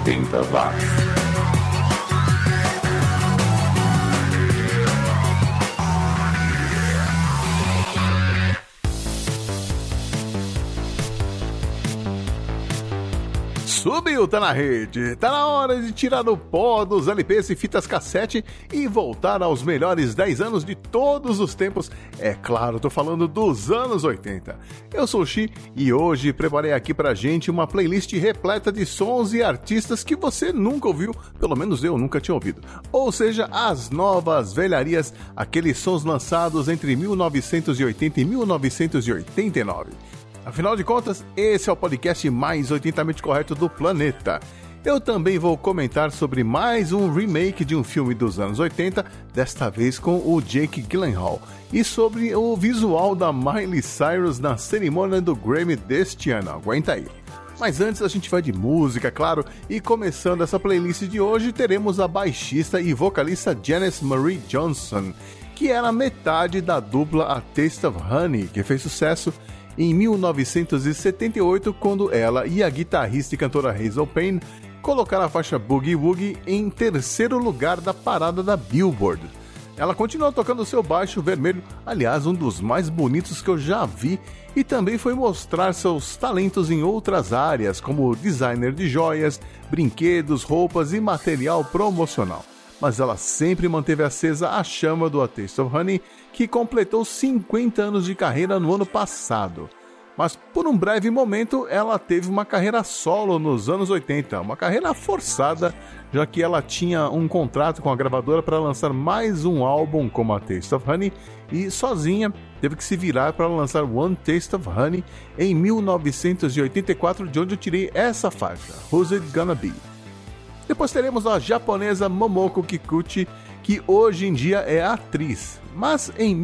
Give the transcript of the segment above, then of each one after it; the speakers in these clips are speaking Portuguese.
80 watts. Subiu, tá na rede, tá na hora de tirar o pó dos LPs e fitas cassete e voltar aos melhores 10 anos de todos os tempos. É claro, tô falando dos anos 80. Eu sou o Xi e hoje preparei aqui pra gente uma playlist repleta de sons e artistas que você nunca ouviu, pelo menos eu nunca tinha ouvido. Ou seja, as novas velharias, aqueles sons lançados entre 1980 e 1989. Afinal de contas, esse é o podcast mais 80mente correto do planeta. Eu também vou comentar sobre mais um remake de um filme dos anos 80, desta vez com o Jake Gyllenhaal, e sobre o visual da Miley Cyrus na cerimônia do Grammy deste ano. Aguenta aí. Mas antes a gente vai de música, claro, e começando essa playlist de hoje teremos a baixista e vocalista Janice Marie Johnson, que era metade da dupla A Taste of Honey, que fez sucesso em 1978, quando ela e a guitarrista e cantora Hazel Payne colocaram a faixa Boogie Woogie em terceiro lugar da parada da Billboard. Ela continuou tocando seu baixo vermelho, aliás, um dos mais bonitos que eu já vi, e também foi mostrar seus talentos em outras áreas, como designer de joias, brinquedos, roupas e material promocional. Mas ela sempre manteve acesa a chama do A Taste of Honey, que completou 50 anos de carreira no ano passado. Mas por um breve momento ela teve uma carreira solo nos anos 80, uma carreira forçada, já que ela tinha um contrato com a gravadora para lançar mais um álbum como A Taste of Honey e sozinha teve que se virar para lançar One Taste of Honey em 1984, de onde eu tirei essa faixa, Who's It Gonna Be? Depois teremos a japonesa Momoko Kikuchi, que hoje em dia é atriz, mas em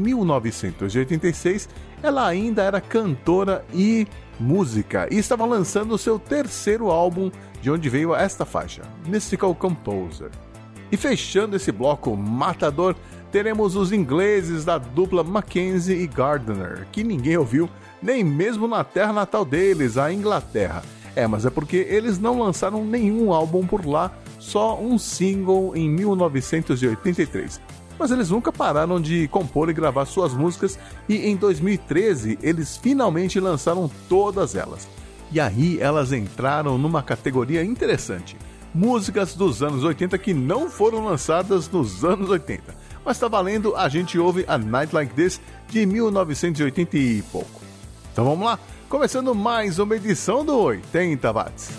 1986 ela ainda era cantora e música, e estava lançando o seu terceiro álbum, de onde veio esta faixa, Mystical Composer. E fechando esse bloco matador, teremos os ingleses da dupla Mackenzie e Gardner, que ninguém ouviu, nem mesmo na terra natal deles, a Inglaterra. Mas é porque eles não lançaram nenhum álbum por lá, só um single em 1983. Mas eles nunca pararam de compor e gravar suas músicas, e em 2013 eles finalmente lançaram todas elas. E aí elas entraram numa categoria interessante: músicas dos anos 80 que não foram lançadas nos anos 80. Mas tá valendo, a gente ouve A Night Like This de 1980 e pouco. Então vamos lá? Começando mais uma edição do 80 Watts.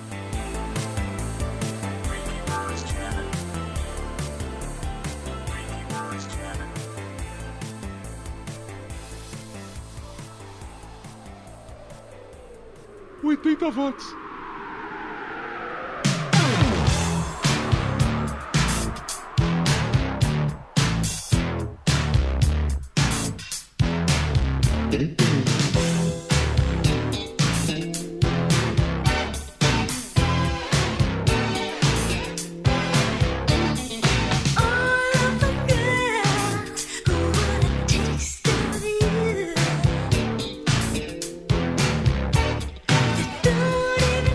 Watts. Don't even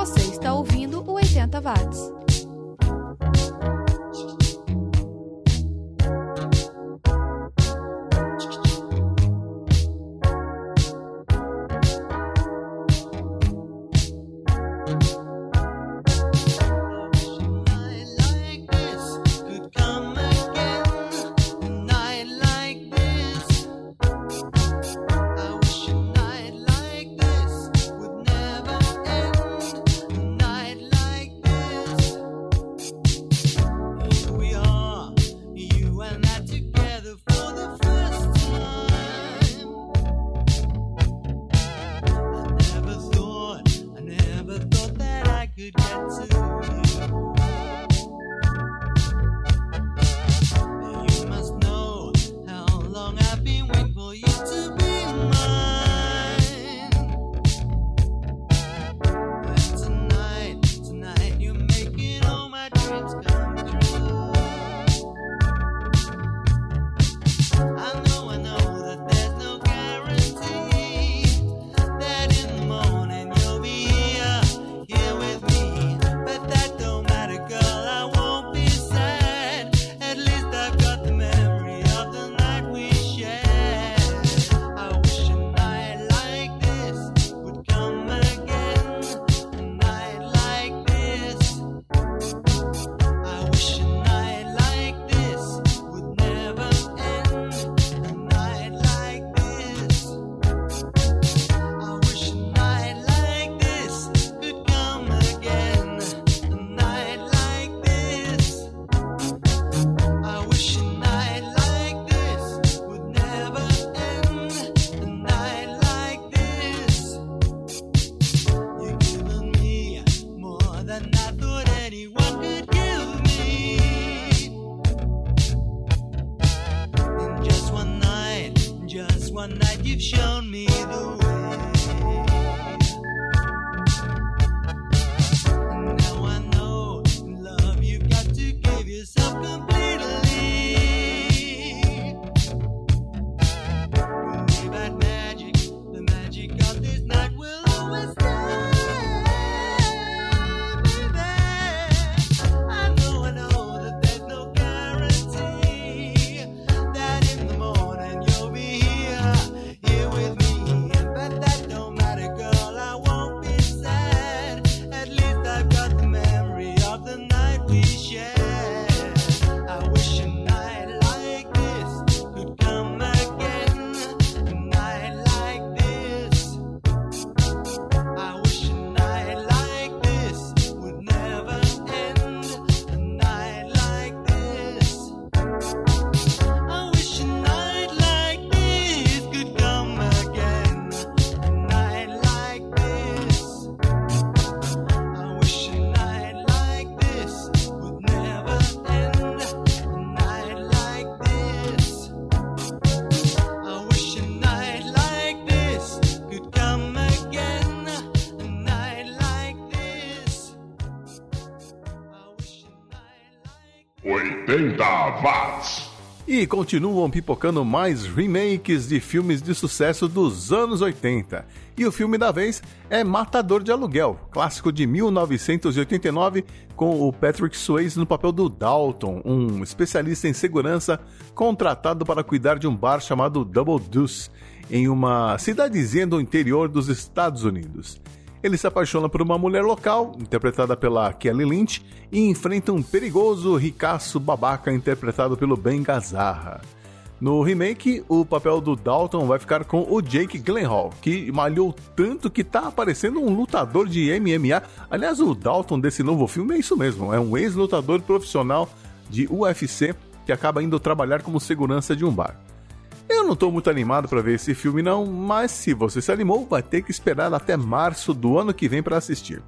Você está ouvindo o 80 Watts. Watts. E continuam pipocando mais remakes de filmes de sucesso dos anos 80. E o filme da vez é Matador de Aluguel, clássico de 1989, com o Patrick Swayze no papel do Dalton, um especialista em segurança contratado para cuidar de um bar chamado Double Deuce, em uma cidadezinha do interior dos Estados Unidos. Ele se apaixona por uma mulher local, interpretada pela Kelly Lynch, e enfrenta um perigoso ricaço babaca interpretado pelo Ben Gazzara. No remake, o papel do Dalton vai ficar com o Jake Gyllenhaal, que malhou tanto que tá parecendo um lutador de MMA. Aliás, o Dalton desse novo filme é isso mesmo, é um ex-lutador profissional de UFC que acaba indo trabalhar como segurança de um bar. Eu não tô muito animado para ver esse filme não, mas se você se animou, vai ter que esperar até março do ano que vem para assistir.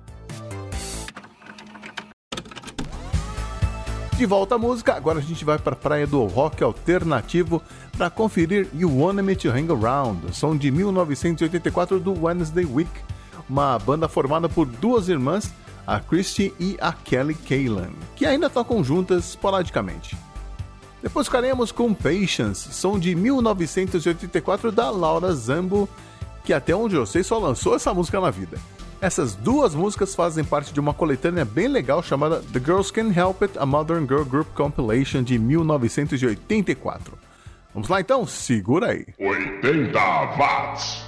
De volta à música, agora a gente vai para a praia do rock alternativo para conferir You Want Me to Hang Around, som de 1984 do Wednesday Week, uma banda formada por duas irmãs, a Christy e a Kelly Kaylan, que ainda tocam juntas esporadicamente. Depois ficaremos com Patience, som de 1984 da Laura Zambo, que até onde eu sei só lançou essa música na vida. Essas duas músicas fazem parte de uma coletânea bem legal chamada The Girls Can't Help It, a Modern Girl Group Compilation de 1984. Vamos lá então, segura aí. 80 watts.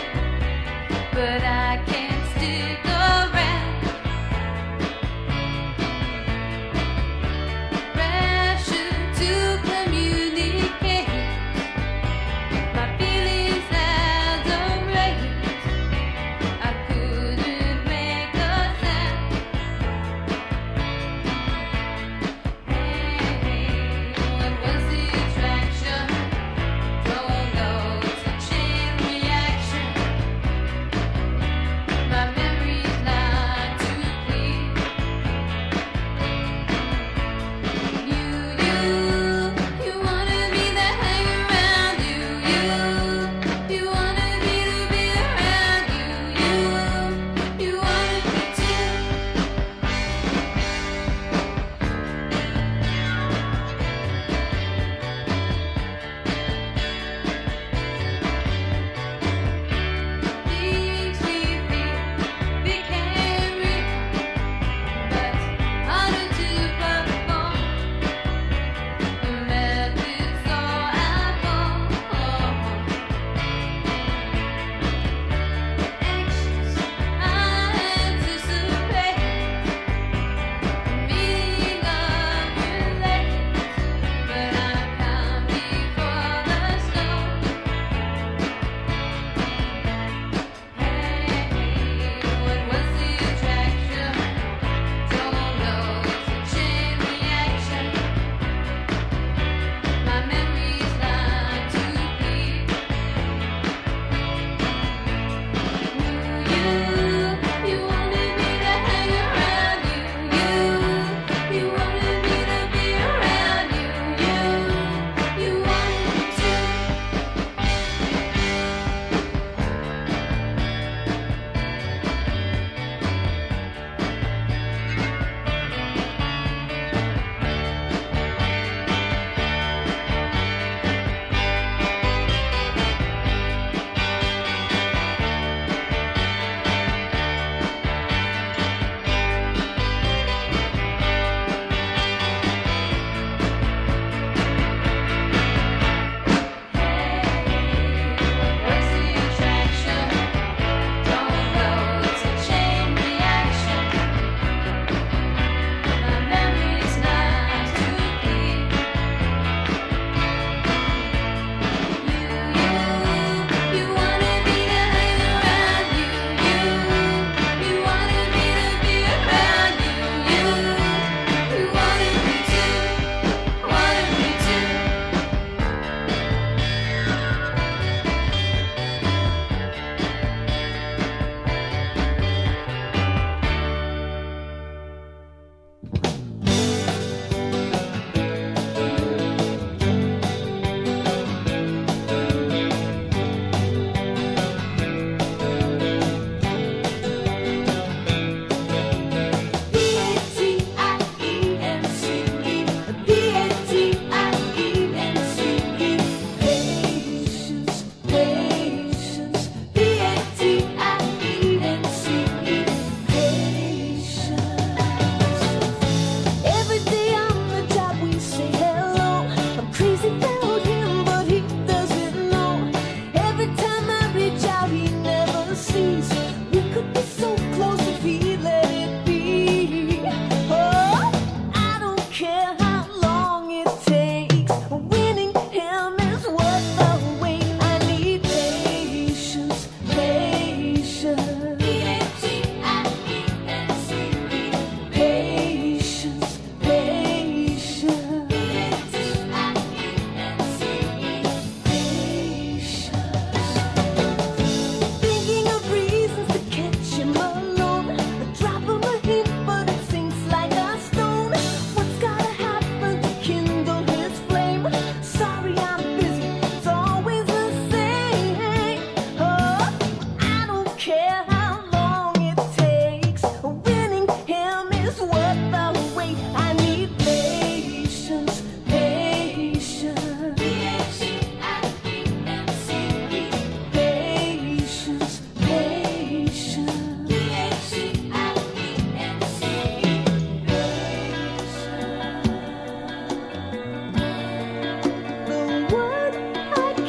But I can't stick around.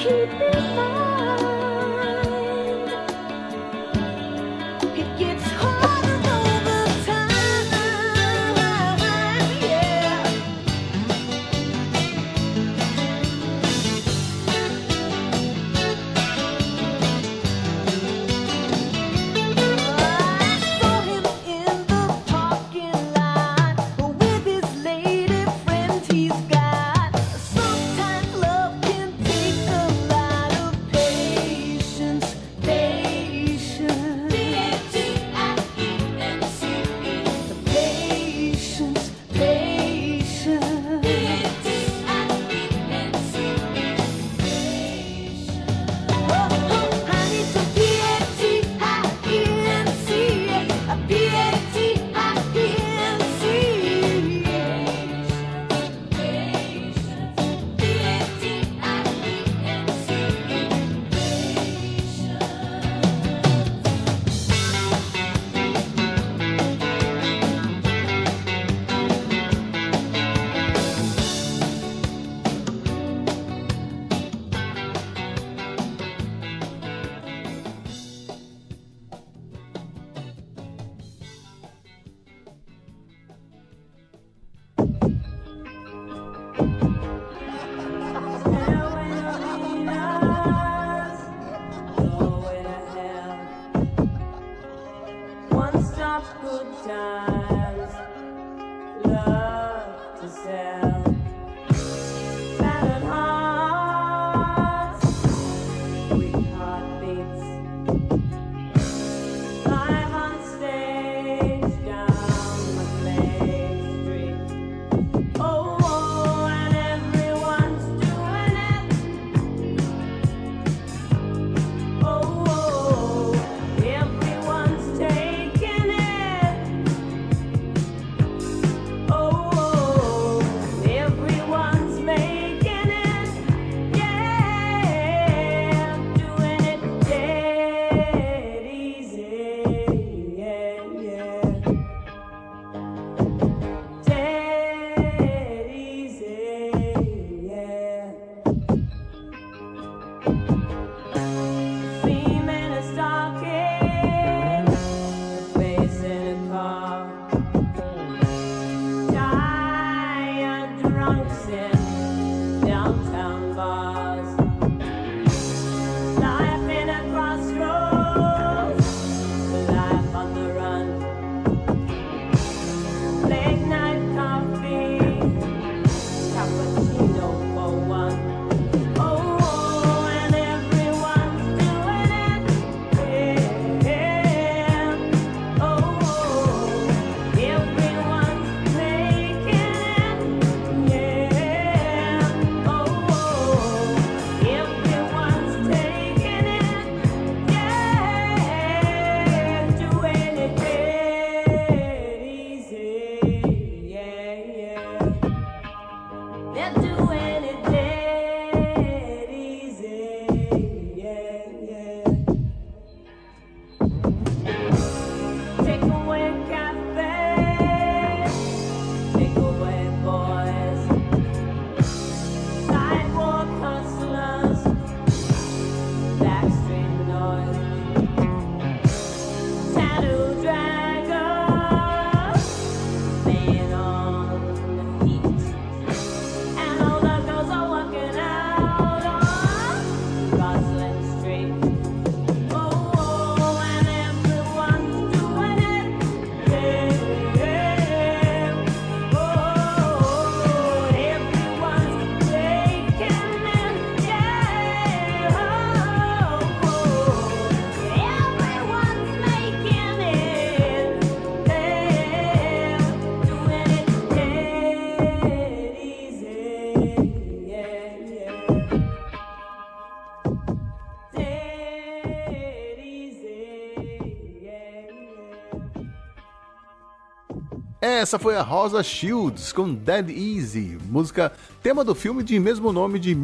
Essa foi a Rosa Shields com Dead Easy, música tema do filme de mesmo nome de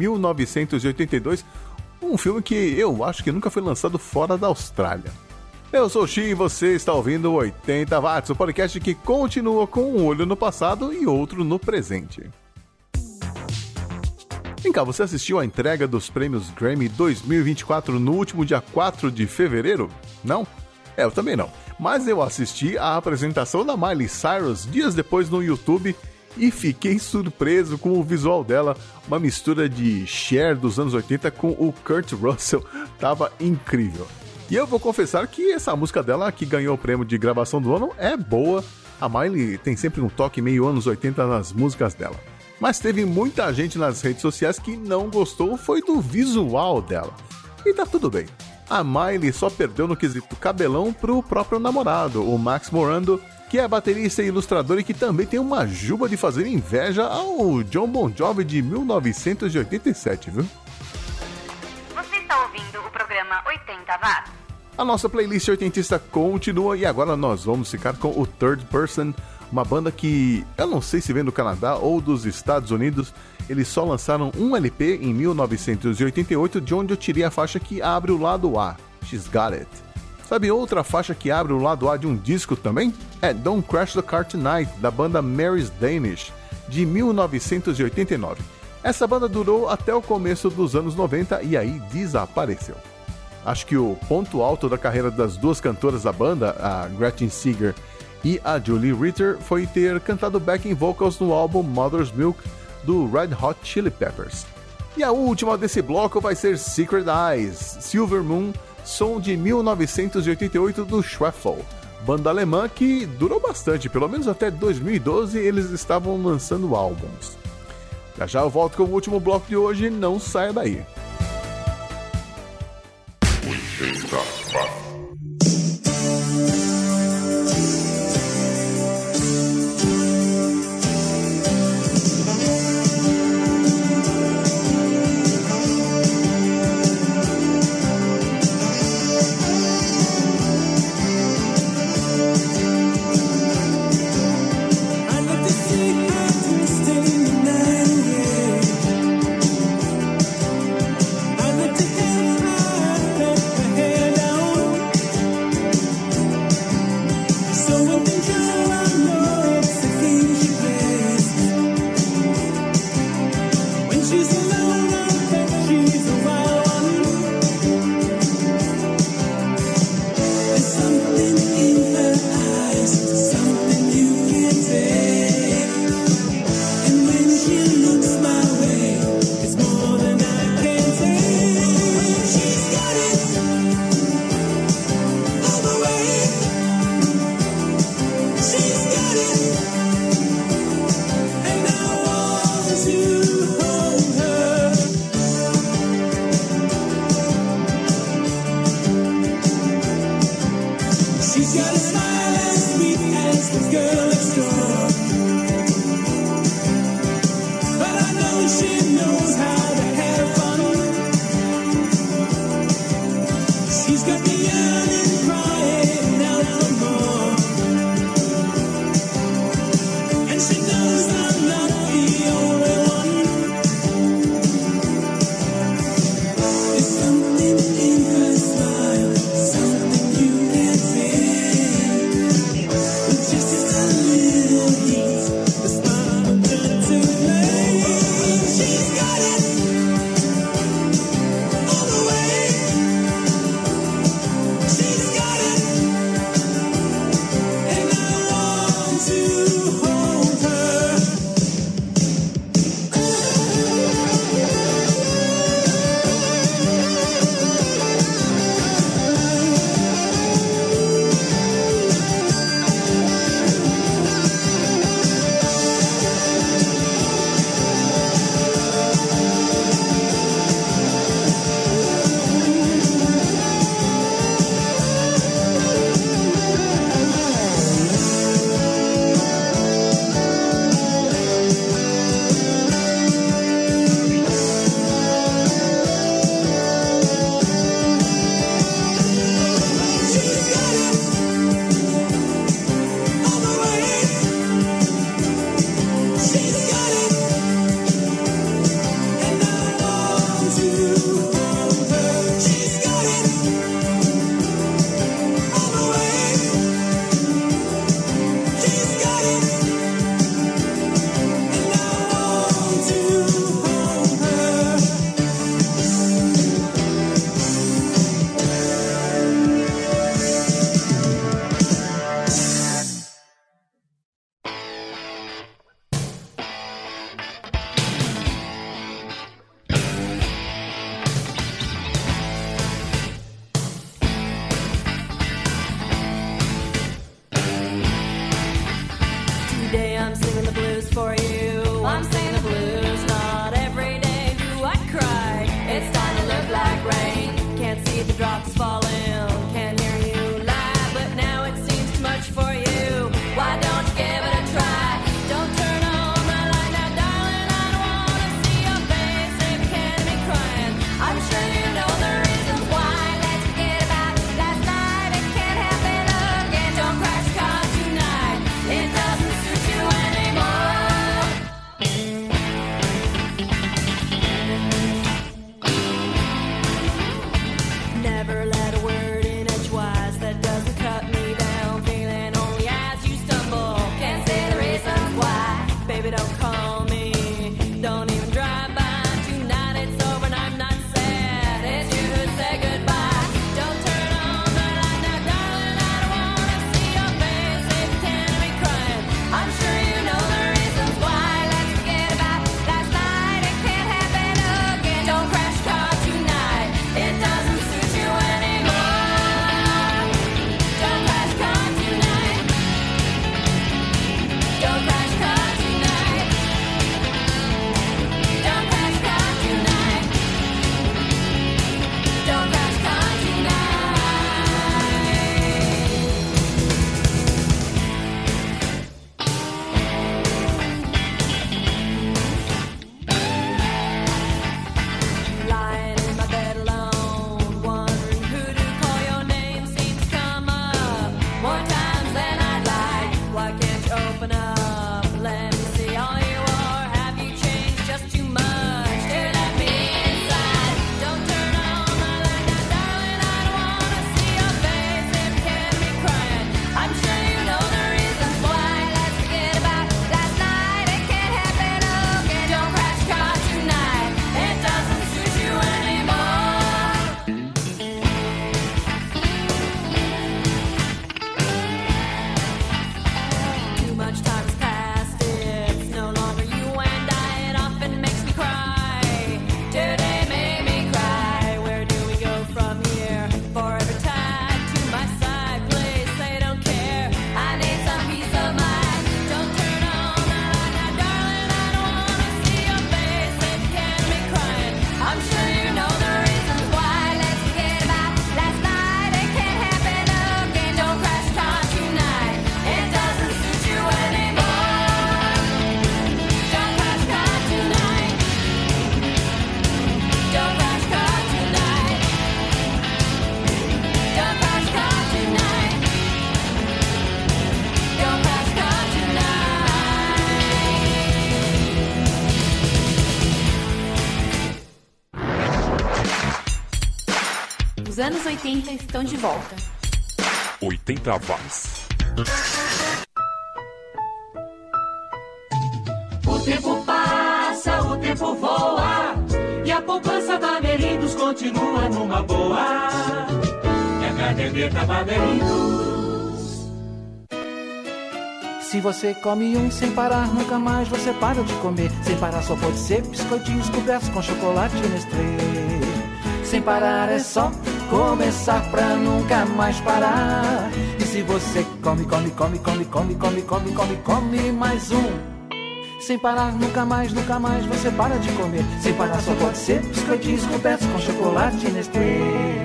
1982, um filme que eu acho que nunca foi lançado fora da Austrália. Eu sou o Xi e você está ouvindo o 80 Watts, o podcast que continua com um olho no passado e outro no presente. Vem cá, você assistiu à entrega dos prêmios Grammy 2024 no último dia 4 de fevereiro? Não? Eu também não. Mas eu assisti à apresentação da Miley Cyrus dias depois no YouTube e fiquei surpreso com o visual dela. Uma mistura de Cher dos anos 80 com o Kurt Russell. Tava incrível. E eu vou confessar que essa música dela, que ganhou o prêmio de gravação do ano, é boa. A Miley tem sempre um toque meio anos 80 nas músicas dela. Mas teve muita gente nas redes sociais que não gostou foi do visual dela. E tá tudo bem. A Miley só perdeu no quesito cabelão pro próprio namorado, o Max Morando, que é baterista e ilustrador e que também tem uma juba de fazer inveja ao Jon Bon Jovi de 1987, viu? Você está ouvindo o programa 80 Watts. A nossa playlist oitentista continua e agora nós vamos ficar com o Third Person, uma banda que eu não sei se vem do Canadá ou dos Estados Unidos. Eles só lançaram um LP em 1988, de onde eu tirei a faixa que abre o lado A, She's Got It. Sabe outra faixa que abre o lado A de um disco também? É Don't Crash the Car Tonight, da banda Mary's Danish, de 1989. Essa banda durou até o começo dos anos 90 e aí desapareceu. Acho que o ponto alto da carreira das duas cantoras da banda, a Gretchen Seeger e a Julie Ritter, foi ter cantado backing vocals no álbum Mother's Milk do Red Hot Chili Peppers. E a última desse bloco vai ser Secret Eyes, Silver Moon, som de 1988 do Schwefel, banda alemã que durou bastante, pelo menos até 2012 eles estavam lançando álbuns. Já eu volto com o último bloco de hoje, não saia daí. 80 Watts. She's got it. Os anos 80 estão de volta. 80 watts. O tempo passa, o tempo voa, e a poupança Bamerindos continua numa boa. E a caderneta Bamerindos. Se você come um sem parar, nunca mais você para de comer. Sem parar só pode ser biscoitinhos cobertos com chocolate Nestlé. Sem parar é só começar pra nunca mais parar. E se você come mais um. Sem parar, nunca mais você para de comer. Sem parar só pode ser biscoitinhos cobertos com chocolate Nestlé.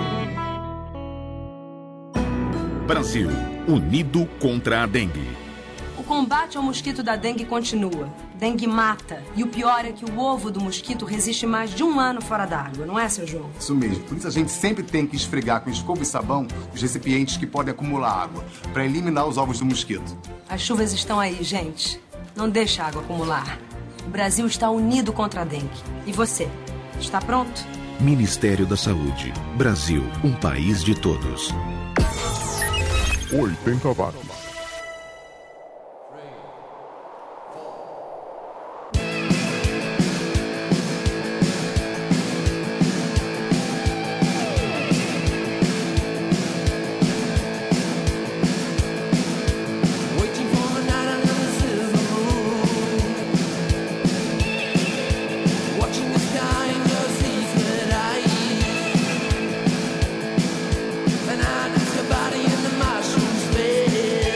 Brasil, unido contra a dengue. O combate ao mosquito da dengue continua. Dengue mata. E o pior é que o ovo do mosquito resiste mais de 1 ano fora d'água, não é, seu João? Isso mesmo. Por isso a gente sempre tem que esfregar com escova e sabão os recipientes que podem acumular água, para eliminar os ovos do mosquito. As chuvas estão aí, gente. Não deixa a água acumular. O Brasil está unido contra a dengue. E você? Está pronto? Ministério da Saúde. Brasil, um país de todos. 80 watts. Body in the mushroom space.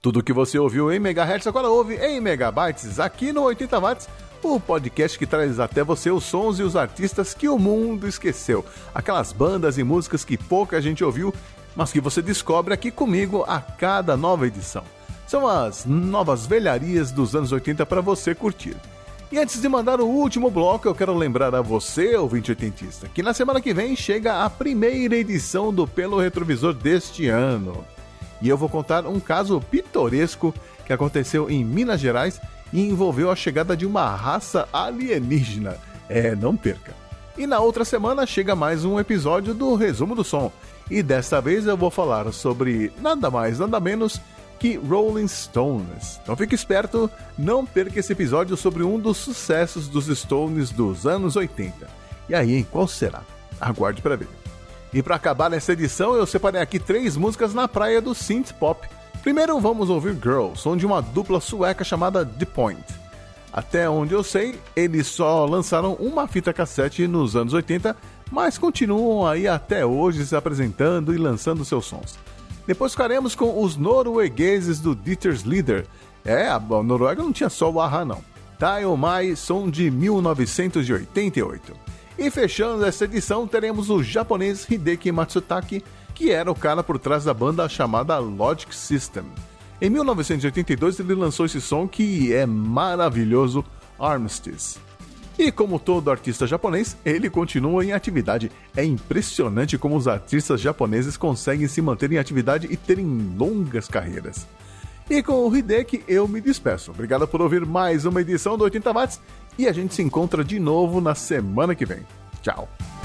Tudo que você ouviu em megahertz agora ouve em megabytes aqui no 80 watts, o podcast que traz até você os sons e os artistas que o mundo esqueceu. Aquelas bandas e músicas que pouca gente ouviu, mas que você descobre aqui comigo a cada nova edição. São as novas velharias dos anos 80 para você curtir. E antes de mandar o último bloco, eu quero lembrar a você, ouvinte oitentista, que na semana que vem chega a primeira edição do Pelo Retrovisor deste ano. E eu vou contar um caso pitoresco que aconteceu em Minas Gerais e envolveu a chegada de uma raça alienígena. Não perca! E na outra semana chega mais um episódio do Resumo do Som. E desta vez eu vou falar sobre nada mais, nada menos que Rolling Stones. Então fique esperto, não perca esse episódio sobre um dos sucessos dos Stones dos anos 80. E aí, hein? Qual será? Aguarde para ver. E para acabar nessa edição, eu separei aqui 3 músicas na praia do synth pop. Primeiro vamos ouvir Girl, som de uma dupla sueca chamada The Point. Até onde eu sei, eles só lançaram uma fita cassete nos anos 80, mas continuam aí até hoje se apresentando e lançando seus sons. Depois ficaremos com os noruegueses do Dieter Sleder. A Noruega não tinha só o Ahá não. Dial My, som de 1988. E fechando essa edição, teremos o japonês Hideki Matsutake, que era o cara por trás da banda chamada Logic System. Em 1982 ele lançou esse som que é maravilhoso, Armistice. E como todo artista japonês, ele continua em atividade. É impressionante como os artistas japoneses conseguem se manter em atividade e terem longas carreiras. E com o Hideki eu me despeço. Obrigado por ouvir mais uma edição do 80 watts e a gente se encontra de novo na semana que vem. Tchau!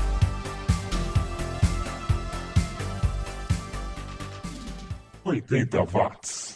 80 watts.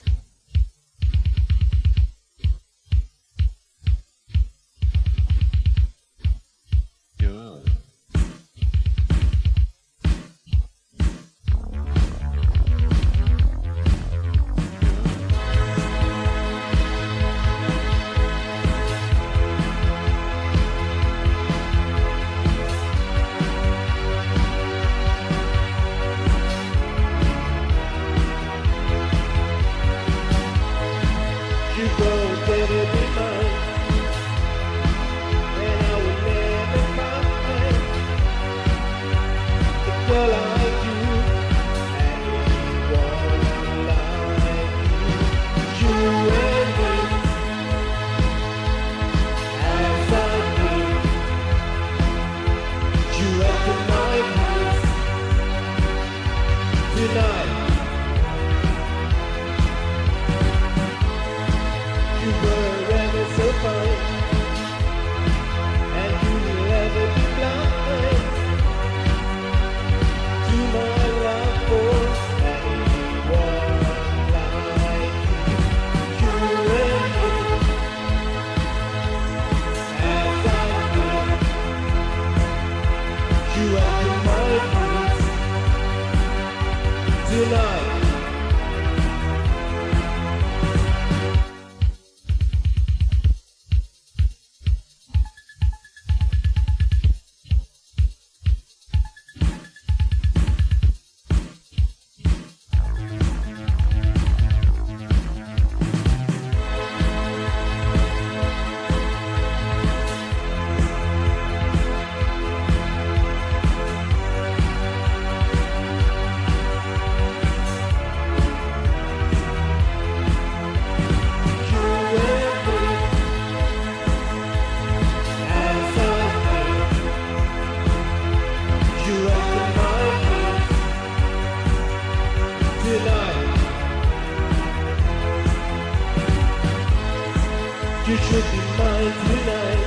You should be mine tonight,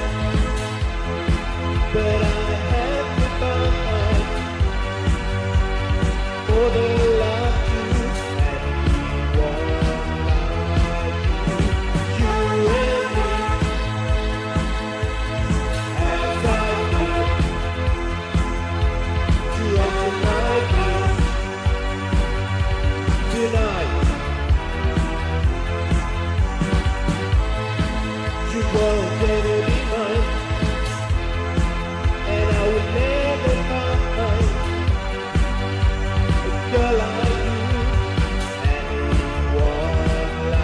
but I have to fight for the life you anyone like you and me, as I do to enter my peace tonight. You won't get any mine, and I will never find a girl like you, anyone like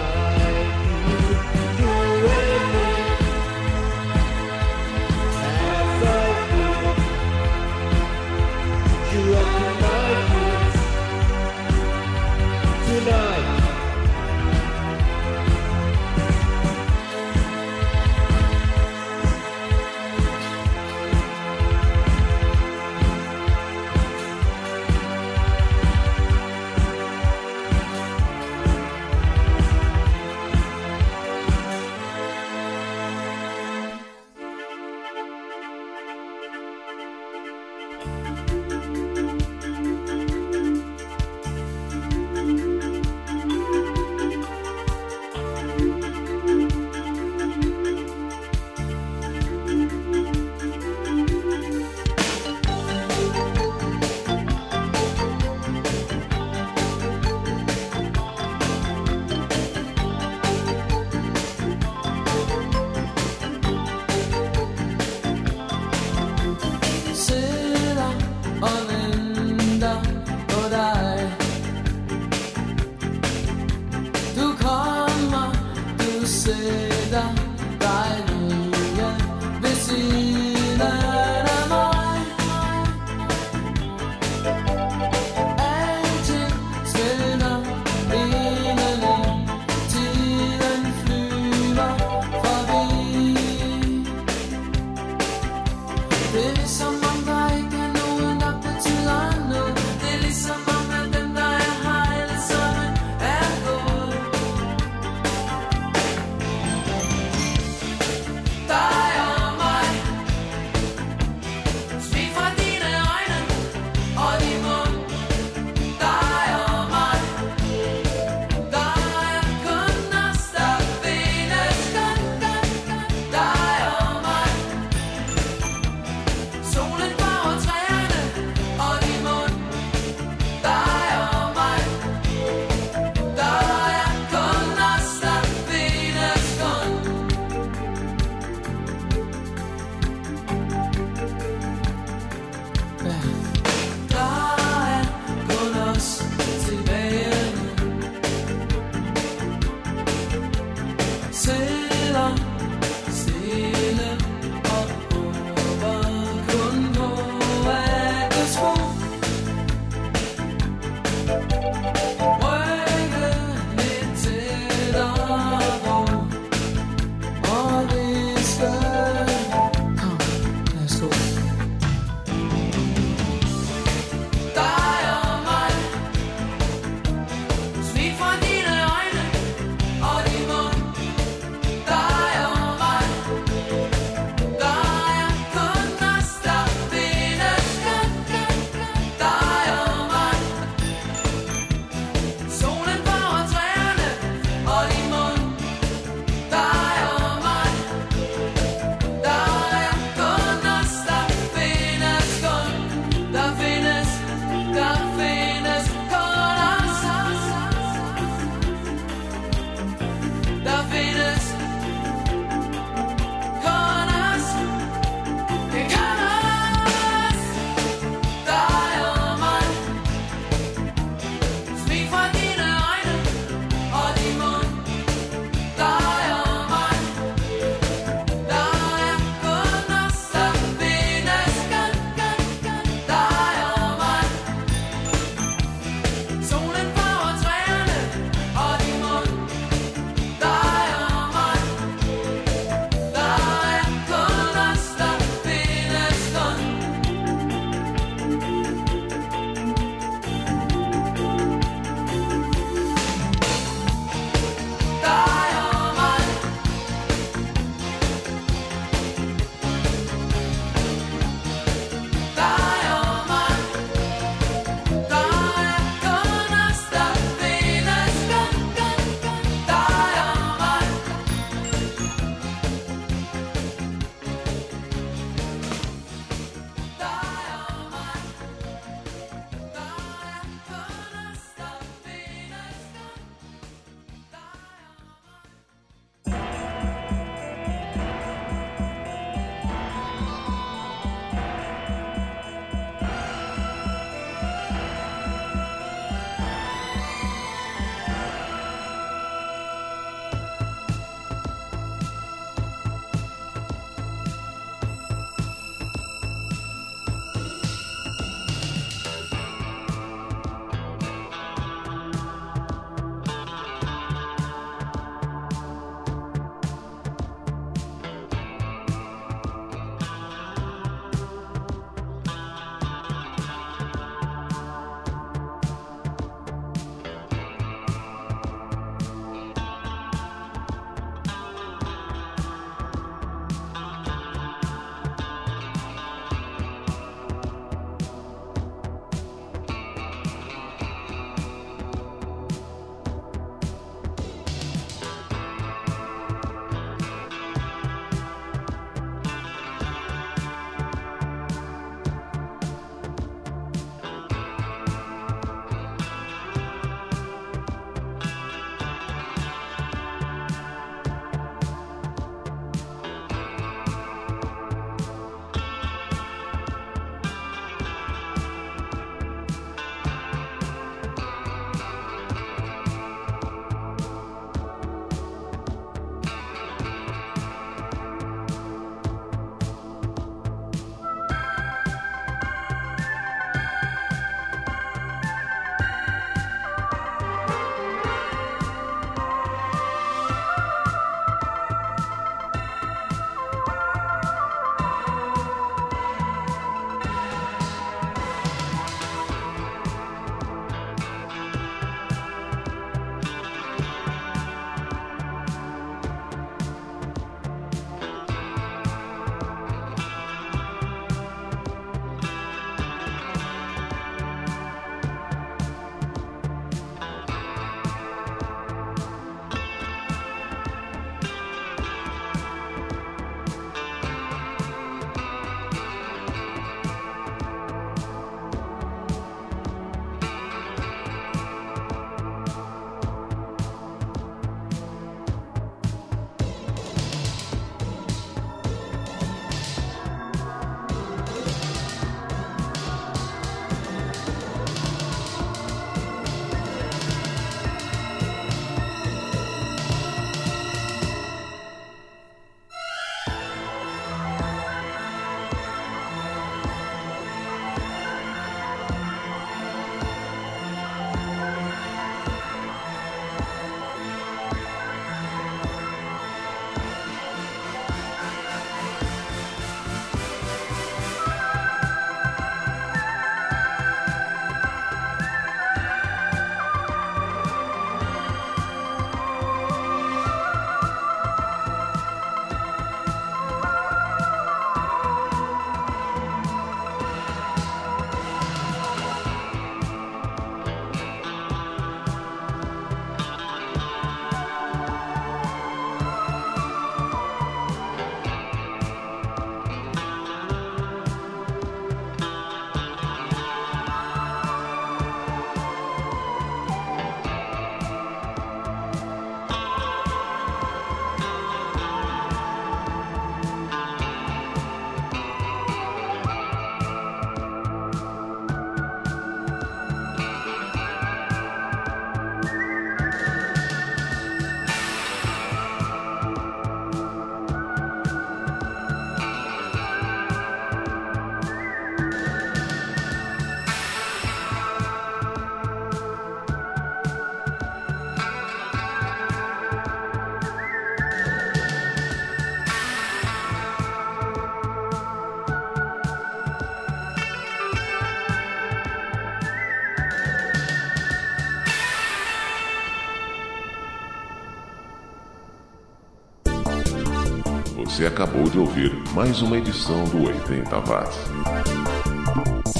Você acabou de ouvir mais uma edição do 80 Watts.